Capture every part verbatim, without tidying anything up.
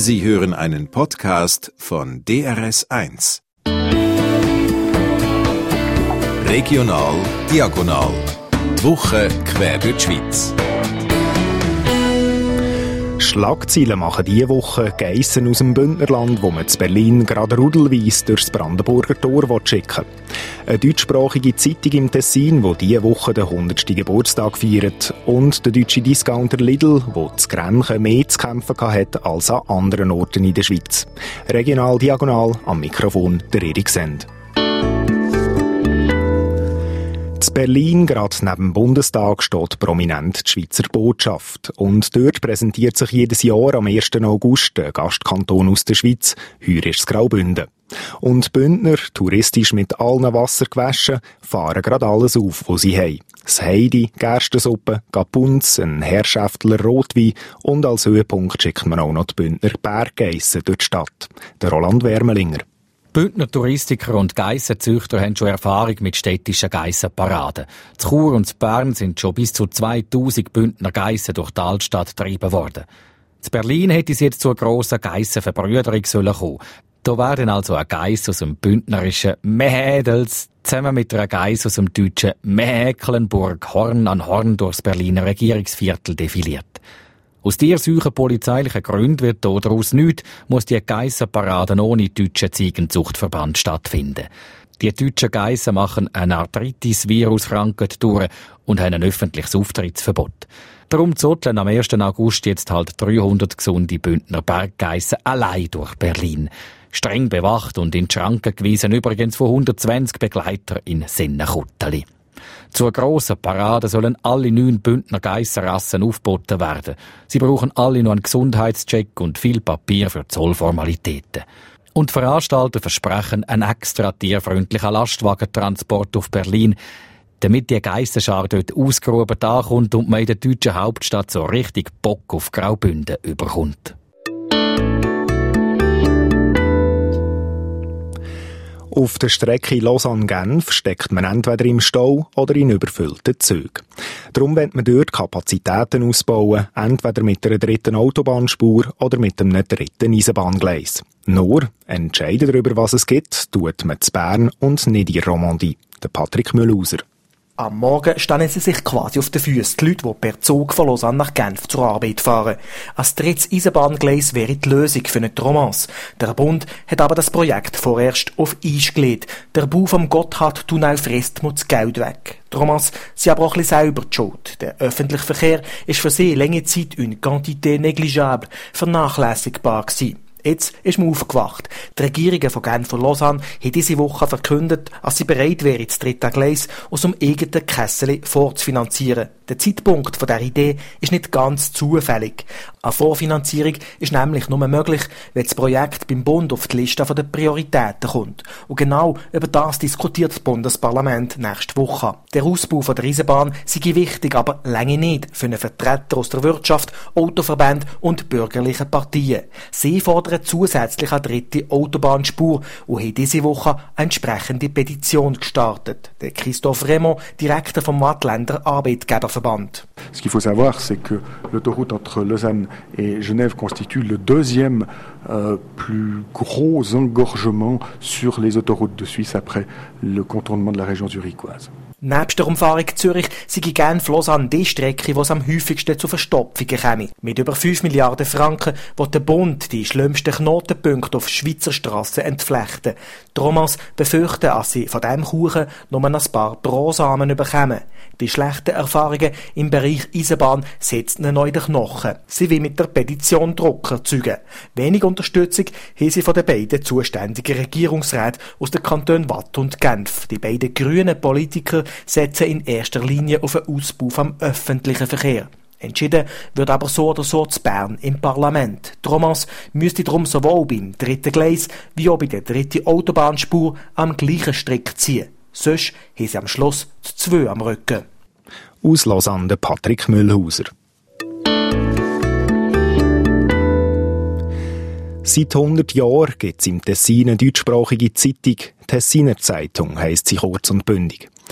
Sie hören einen Podcast von D R S eins. Regional Diagonal. Die Woche quer durch die Schweiz. Schlagzeilen machen diese Woche Geissen aus dem Bündnerland, wo man zu Berlin gerade rudelweise durchs Brandenburger Tor schicken will. Eine deutschsprachige Zeitung im Tessin, die diese Woche den hundertsten Geburtstag feiert. Und der deutsche Discounter Lidl, der zu Grenchen mehr zu kämpfen hatte als an anderen Orten in der Schweiz. Regional Diagonal, am Mikrofon der Erik Send. In Berlin, gerade neben dem Bundestag, steht prominent die Schweizer Botschaft. Und dort präsentiert sich jedes Jahr am ersten August ein Gastkanton aus der Schweiz. Heuer ist es Graubünden. Und Bündner, touristisch mit allen Wasser gewaschen, fahren gerade alles auf, was sie haben. Das Heidi, Gerstensuppe, Gapunz, ein Herrschaftler Rotwein und als Höhepunkt schickt man auch noch die Bündner Berggeissen durch die Stadt. Der Roland Wermelinger. Bündner Touristiker und Geissenzüchter haben schon Erfahrung mit städtischen Geissenparaden. In Chur und in Bern sind schon bis zu zweitausend Bündner Geissen durch die Altstadt getrieben worden. In Berlin hätte es jetzt zu einer grossen Geissenverbrüderung kommen sollen. Da werden also ein Geiss aus dem bündnerischen Mädels zusammen mit einer Geiss aus dem deutschen Mecklenburg Horn an Horn durchs Berliner Regierungsviertel defiliert. Aus tierseuchen polizeilichen Gründen wird daraus nichts, muss die Geissenparaden ohne deutschen Ziegenzuchtverband stattfinden. Die deutschen Geissen machen eine Arthritis-Virus-Krankheit durch und haben ein öffentliches Auftrittsverbot. Darum zotteln am ersten August jetzt halt dreihundert gesunde Bündner Berggeissen allein durch Berlin. Streng bewacht und in die Schranken gewiesen übrigens von hundertzwanzig Begleitern in Sennenkutteli. Zur grossen Parade sollen alle neun Bündner Geissenrassen aufgeboten werden. Sie brauchen alle noch einen Gesundheitscheck und viel Papier für Zollformalitäten. Und die Veranstalter versprechen einen extra tierfreundlichen Lastwagentransport auf Berlin, damit die Geissenschar dort ausgerufen ankommt und man in der deutschen Hauptstadt so richtig Bock auf Graubünden überkommt. Auf der Strecke Lausanne-Genf steckt man entweder im Stau oder in überfüllten Zügen. Darum will man dort Kapazitäten ausbauen, entweder mit einer dritten Autobahnspur oder mit einem dritten Eisenbahngleis. Nur entscheiden darüber, was es gibt, tut man zu Bern und nicht in Romandie. Der Patrick Mühlhauser. Am Morgen stellen sie sich quasi auf den Füßen, die Leute, die per Zug von Lausanne nach Genf zur Arbeit fahren. Als drittes Eisenbahngleis wäre die Lösung für eine Romance. Der Bund hat aber das Projekt vorerst auf Eis gelegt. Der Bau vom Gotthardtunnel frisst das Geld weg. Die Romance sind aber auch ein bisschen selber die Schuld. Der öffentliche Verkehr ist für sie lange Zeit eine Quantité négligeable, vernachlässigbar gewesen. Jetzt ist man aufgewacht. Die Regierungen von Genf und Lausanne haben diese Woche verkündet, dass sie bereit wären, das dritte Gleis aus dem eigenen Kessel vorzufinanzieren. Der Zeitpunkt von dieser Idee ist nicht ganz zufällig. Eine Vorfinanzierung ist nämlich nur möglich, wenn das Projekt beim Bund auf die Liste der Prioritäten kommt. Und genau über das diskutiert das Bundesparlament nächste Woche. Der Ausbau der Eisenbahn sei wichtig, aber lange nicht für einen Vertreter aus der Wirtschaft, Autoverbände und bürgerlichen Partien. Sie fordern zusätzlich eine dritte Autobahnspur und haben diese Woche eine entsprechende Petition gestartet. Der Christophe Raymond, Direktor vom Waadtländer Arbeitgeberverband. Ce qu'il faut savoir, c'est que l'autoroute entre Lausanne et Genève constitue le deuxième euh, plus gros engorgement sur les autoroutes de Suisse après le contournement de la région zurichoise. Nebst der Umfahrung Zürich sei Genf-Lausanne die Strecke, wo es am häufigsten zu Verstopfungen käme. Mit über fünf Milliarden Franken will der Bund die schlimmsten Knotenpunkte auf Schweizer Strassen entflechten. Die Romans befürchten, dass sie von diesem Kuchen nur ein paar Brosamen bekommen. Die schlechten Erfahrungen im Bereich Eisenbahn setzen ihnen neu den Knochen. Sie will mit der Petition Druck erzeugen. Wenig Unterstützung haben sie von den beiden zuständigen Regierungsräten aus den Kantonen Waadt und Genf. Die beiden grünen Politiker setzen in erster Linie auf einen Ausbau vom öffentlichen Verkehr. Entschieden wird aber so oder so zu Bern im Parlament. Die Romance müsste darum sowohl beim dritten Gleis wie auch bei der dritten Autobahnspur am gleichen Strick ziehen. Sonst haben sie am Schluss zu zwei am Rücken. Aus Lausanne Patrick Mühlhauser. Seit hundert Jahren gibt es im Tessin eine deutschsprachige Zeitung. Tessiner Zeitung heisst sie kurz und bündig.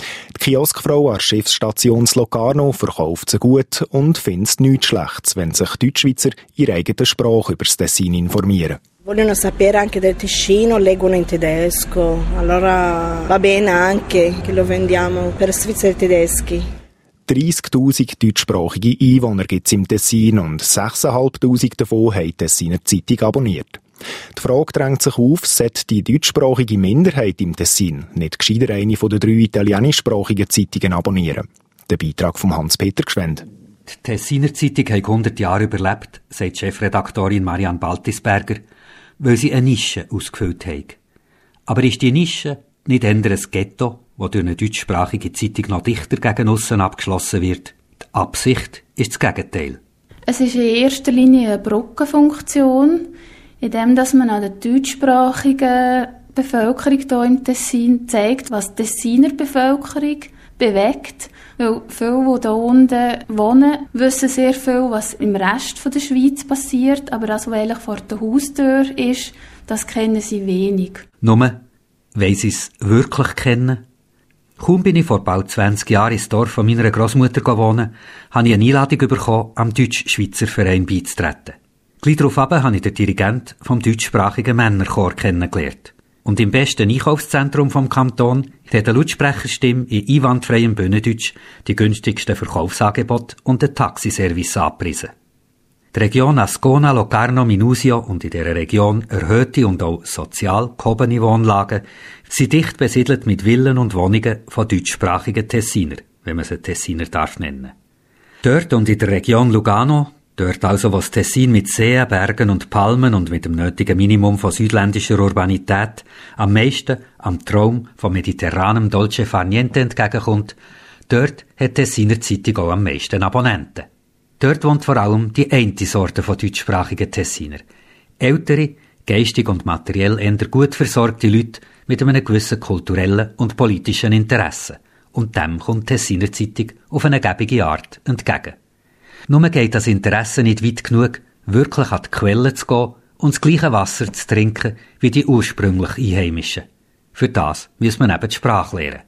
Die Kioskfrau an der Schiffsstation Locarno verkauft sie gut und findet nichts Schlechtes, wenn sich Deutschschweizer in ihrer eigenen Sprache über das Tessin informieren. Vogliono sapere anche del Ticino, leggono in tedesco, allora va bene anche che lo vendiamo per Svizzeri tedeschi. dreissigtausend deutschsprachige Einwohner gibt es im Tessin und sechstausendfünfhundert davon haben die Tessiner Zeitung abonniert. Die Frage drängt sich auf, sollte die deutschsprachige Minderheit im Tessin nicht gescheiter eine von den drei italienischsprachigen Zeitungen abonnieren? Der Beitrag von Hans-Peter Gschwend. Die Tessiner Zeitung hat hundert Jahre überlebt, sagt Chefredaktorin Marianne Baltisberger, weil sie eine Nische ausgefüllt hat. Aber ist die Nische nicht eher ein Ghetto, wo durch eine deutschsprachige Zeitung noch dichter gegen aussen abgeschlossen wird? Die Absicht ist das Gegenteil. Es ist in erster Linie eine Brückenfunktion, indem dass man an der deutschsprachigen Bevölkerung hier im Tessin zeigt, was die Tessiner Bevölkerung bewegt. Weil viele, die hier unten wohnen, wissen sehr viel, was im Rest der Schweiz passiert, aber das, was eigentlich vor der Haustür ist, das kennen sie wenig. Nur, weil sie es wirklich kennen? Kaum bin ich vor bald zwanzig Jahren ins Dorf von meiner Grossmutter wohnen, habe ich eine Einladung bekommen, am Deutsch-Schweizer Verein beizutreten. Gleich darauf habe ich den Dirigent vom deutschsprachigen Männerchor kennengelernt. Und im besten Einkaufszentrum vom Kanton hat eine Lautsprecherstimme in einwandfreiem Bühnendeutsch die günstigsten Verkaufsangebote und den Taxiservice angepriesen. Die Region Ascona, Locarno, Minusio und in dieser Region erhöhte und auch sozial gehobene Wohnlagen sind dicht besiedelt mit Villen und Wohnungen von deutschsprachigen Tessiner, wenn man sie Tessiner darf nennen. Dort und in der Region Lugano, dort also, wo das Tessin mit Seen, Bergen und Palmen und mit dem nötigen Minimum von südländischer Urbanität am meisten am Traum von mediterranem Dolce Far Niente entgegenkommt, dort hat die Tessiner Zeitung auch am meisten Abonnenten. Dort wohnt vor allem die eine Sorte von deutschsprachigen Tessiner. Ältere, geistig und materiell eher gut versorgte Leute mit einem gewissen kulturellen und politischen Interesse. Und dem kommt die Tessiner Zeitung auf eine gebige Art entgegen. Nur geht das Interesse nicht weit genug, wirklich an die Quelle zu gehen und das gleiche Wasser zu trinken wie die ursprünglich Einheimischen. Für das muss man eben die Sprache lernen.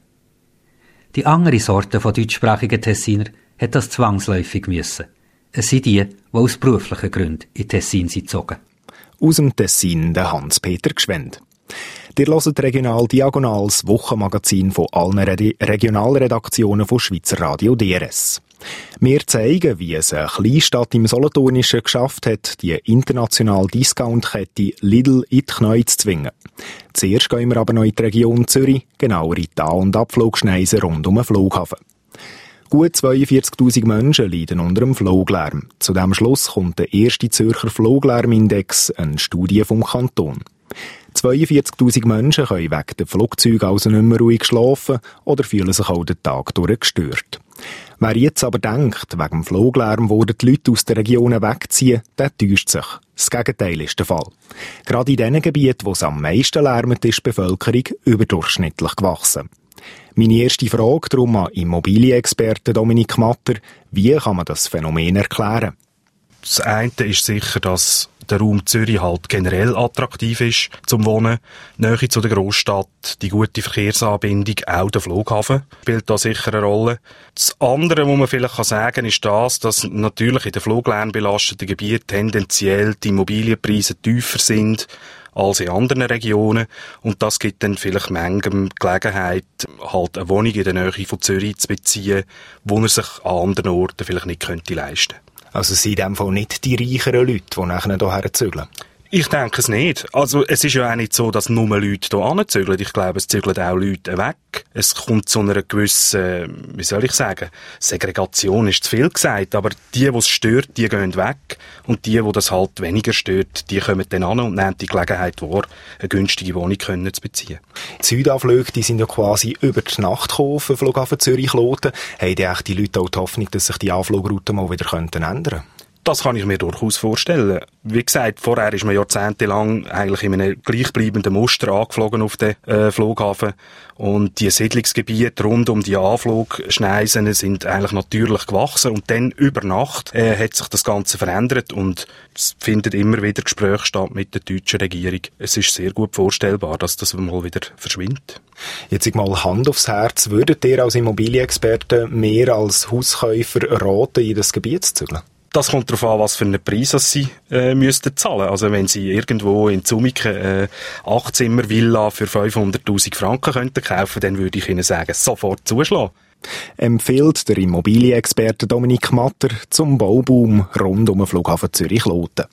Die andere Sorte von deutschsprachigen Tessiner hat das zwangsläufig müssen. Es sind die, die aus beruflichen Gründen in Tessin sind gezogen. Aus dem Tessin der Hans-Peter Gschwend. Ihr hört Regional Diagonal, das Wochenmagazin von allen Re- Regionalredaktionen von Schweizer Radio D R S. Wir zeigen, wie es eine Kleinstadt im Solothurnischen geschafft hat, die internationale Discountkette Lidl in die Knie zu zwingen. Zuerst gehen wir aber noch in die Region Zürich, genauer in die An- und Abflugschneisen rund um den Flughafen. Gut zweiundvierzigtausend Menschen leiden unter dem Fluglärm. Zu diesem Schluss kommt der erste Zürcher Fluglärmindex, eine Studie vom Kanton. zweiundvierzigtausend Menschen können wegen der Flugzeuge also nicht mehr ruhig schlafen oder fühlen sich auch den Tag durch gestört. Wer jetzt aber denkt, wegen dem Fluglärm würden die Leute aus den Regionen wegziehen, der täuscht sich. Das Gegenteil ist der Fall. Gerade in den Gebieten, wo es am meisten lärmt, ist die Bevölkerung überdurchschnittlich gewachsen. Meine erste Frage darum an Immobilienexperten Dominik Matter: Wie kann man das Phänomen erklären? Das eine ist sicher, dass der Raum Zürich halt generell attraktiv ist zum Wohnen. Die Nähe zu der Großstadt, die gute Verkehrsanbindung, auch der Flughafen spielt da sicher eine Rolle. Das andere, was man vielleicht sagen kann, ist das, dass natürlich in den fluglärmbelasteten Gebieten tendenziell die Immobilienpreise tiefer sind als in anderen Regionen. Und das gibt dann vielleicht manchem Gelegenheit, halt eine Wohnung in der Nähe von Zürich zu beziehen, wo er sich an anderen Orten vielleicht nicht könnte leisten könnte. Also sind in dem Fall nicht die reicheren Leute, die nachher hierher zügeln? Ich denke es nicht. Also es ist ja auch nicht so, dass nur Leute hier hinzügeln. Ich glaube, es zügeln auch Leute weg. Es kommt zu einer gewissen, wie soll ich sagen, Segregation ist zu viel gesagt, aber die, die es stört, die gehen weg. Und die, die das halt weniger stört, die kommen dann an und nehmen die Gelegenheit wahr, eine günstige Wohnung können zu beziehen. Die Südanflüge, die sind ja quasi über die Nacht gekommen auf den Flughafen Zürich-Kloten. Haben die, die Leute auch die Hoffnung, dass sich die Anflugrouten mal wieder ändern könnten? Das kann ich mir durchaus vorstellen. Wie gesagt, vorher ist man jahrzehntelang eigentlich in einem gleichbleibenden Muster angeflogen auf den äh, Flughafen. Und die Siedlungsgebiete rund um die Anflugschneisen sind eigentlich natürlich gewachsen. Und dann über Nacht äh, hat sich das Ganze verändert und es findet immer wieder Gespräche statt mit der deutschen Regierung. Es ist sehr gut vorstellbar, dass das mal wieder verschwindet. Jetzt mal Hand aufs Herz. Würdet ihr als Immobilienexperte mehr als Hauskäufer raten, in das Gebiet zu zügeln? Das kommt darauf an, was für einen Preis sie äh, müssten zahlen. Also wenn sie irgendwo in Zumiken äh, acht Zimmer Villa für fünfhunderttausend Franken könnten kaufen, dann würde ich ihnen sagen, sofort zuschlagen. Empfiehlt der Immobilienexperte Dominik Matter zum Bauboom rund um den Flughafen Zürich-Kloten.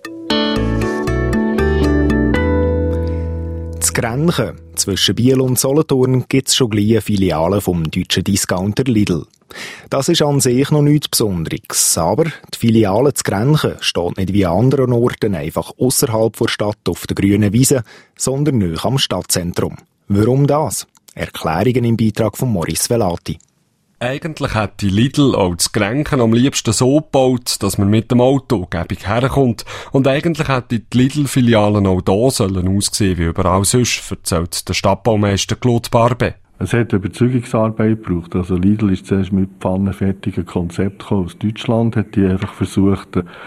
In Grenchen, zwischen Biel und Solothurn, gibt es schon gleich Filialen vom deutschen Discounter Lidl. Das ist an sich noch nichts Besonderes, aber die Filiale zu Grenchen steht nicht wie an anderen Orten einfach ausserhalb der Stadt auf der grünen Wiese, sondern nahe am Stadtzentrum. Warum das? Erklärungen im Beitrag von Maurice Velati. Eigentlich hätte Lidl auch das Grenchen am liebsten so gebaut, dass man mit dem Auto gäbig herkommt. Und eigentlich hätte die Lidl-Filialen auch da sollen aussehen wie überall sonst, erzählt der Stadtbaumeister Claude Barbe. Es hat Überzeugungsarbeit gebraucht. Also Lidl ist zuerst mit pfannenfertigen Konzepten aus Deutschland, hat die einfach versucht,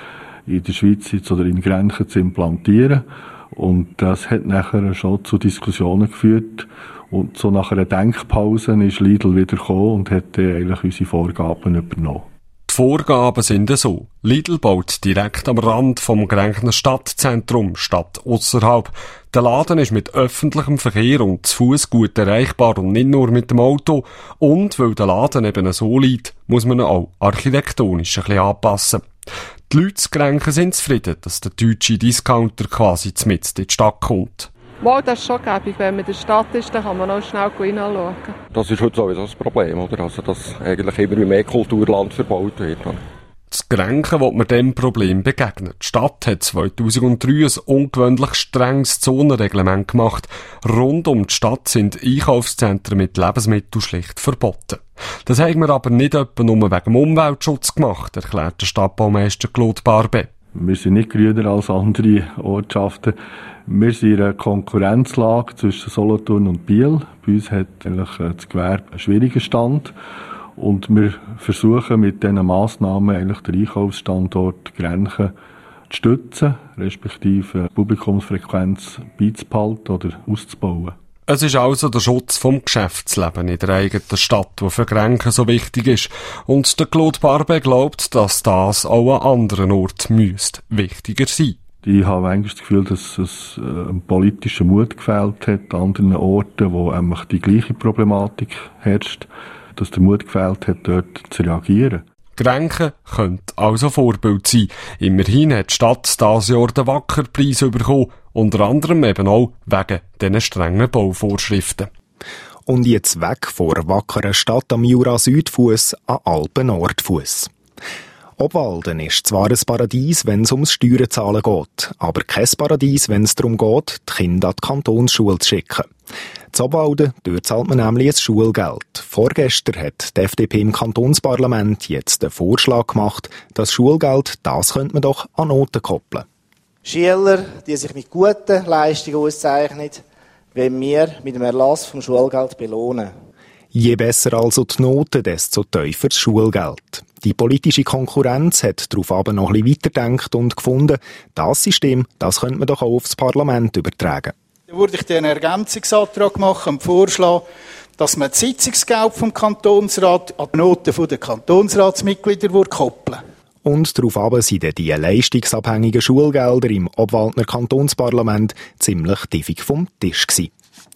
in der Schweiz oder in Grenchen zu implantieren. Und das hat nachher schon zu Diskussionen geführt. Und so nach einer Denkpause ist Lidl wieder gekommen und hat eigentlich unsere Vorgaben übernommen. Die Vorgaben sind so. Lidl baut direkt am Rand vom Grenchner Stadtzentrum, statt ausserhalb. Der Laden ist mit öffentlichem Verkehr und zu Fuss gut erreichbar und nicht nur mit dem Auto. Und weil der Laden eben so liegt, muss man ihn auch architektonisch ein bisschen anpassen. Die Leute in Grenchen sind zufrieden, dass der deutsche Discounter quasi mitten in die Stadt kommt. Mal, das ist schon gäbig. Wenn man in der Stadt ist, dann kann man auch schnell hineinschauen. Das ist heute sowieso das Problem, oder? Also, dass eigentlich immer mehr Kulturland verbaut wird. Das Grenchen will man diesem Problem begegnen. Die Stadt hat zweitausenddrei ein ungewöhnlich strenges Zonenreglement gemacht. Rund um die Stadt sind Einkaufszentren mit Lebensmitteln schlicht verboten. Das haben wir aber nicht etwa nur wegen dem Umweltschutz gemacht, erklärt der Stadtbaumeister Claude Barbe. Wir sind nicht grüner als andere Ortschaften. Wir sind in einer Konkurrenzlage zwischen Solothurn und Biel. Bei uns hat eigentlich das Gewerbe einen schwierigen Stand. Und wir versuchen mit diesen Massnahmen eigentlich den Einkaufsstandort Grenchen zu stützen, respektive Publikumsfrequenz beizubehalten oder auszubauen. Es ist also der Schutz vom Geschäftsleben in der eigenen Stadt, der für Grenchen so wichtig ist. Und der Claude Barbe glaubt, dass das auch an anderen Orten müsste wichtiger sein. Ich habe eigentlich das Gefühl, dass es einen politischen Mut gefehlt hat an anderen Orten, wo einfach die gleiche Problematik herrscht, dass der Mut gefehlt hat, dort zu reagieren. Grenchen könnte also Vorbild sein. Immerhin hat die Stadt dieses Jahr den Wackerpreis bekommen, unter anderem eben auch wegen diesen strengen Bauvorschriften. Und jetzt weg vor wackeren Stadt am Jura-Südfuss an Alpen-Nordfuss. Obwalden ist zwar ein Paradies, wenn es ums Steuerzahlen geht, aber kein Paradies, wenn es darum geht, die Kinder an die Kantonsschule zu schicken. In Obwalden, dort zahlt man nämlich ein Schulgeld. Vorgestern hat die F D P im Kantonsparlament jetzt den Vorschlag gemacht, das Schulgeld, das könnte man doch an Noten koppeln. Schüler, die sich mit guten Leistungen auszeichnen, wollen wir mit dem Erlass vom Schulgeld belohnen. Je besser also die Noten, desto tiefer das Schulgeld. Die politische Konkurrenz hat darauf aber noch ein bisschen weitergedacht und gefunden, das System, das könnte man doch auch aufs Parlament übertragen. Da würde ich einen Ergänzungsantrag machen und vorschlagen, dass man das Sitzungsgeld vom Kantonsrat an die Noten der Kantonsratsmitglieder koppeln würde. Und darauf aber sind dann die leistungsabhängigen Schulgelder im Obwaldner Kantonsparlament ziemlich tiefig vom Tisch gewesen.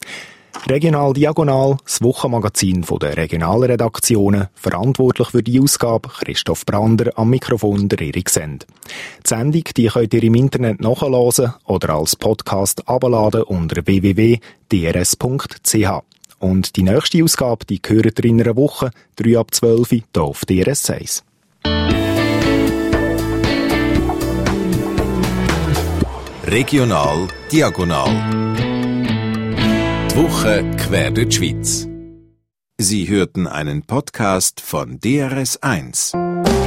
Regional Diagonal, das Wochenmagazin der Regionalredaktionen, verantwortlich für die Ausgabe Christoph Brander, am Mikrofon der Erik Send. Die Sendung die könnt ihr im Internet nachhören oder als Podcast abladen unter w w w punkt d r s punkt c h. Und die nächste Ausgabe, die gehört in einer Woche, drei ab zwölf, hier auf D R S eins. Regional Diagonal. Die Woche quer durch die Schweiz. Sie hörten einen Podcast von D R S eins.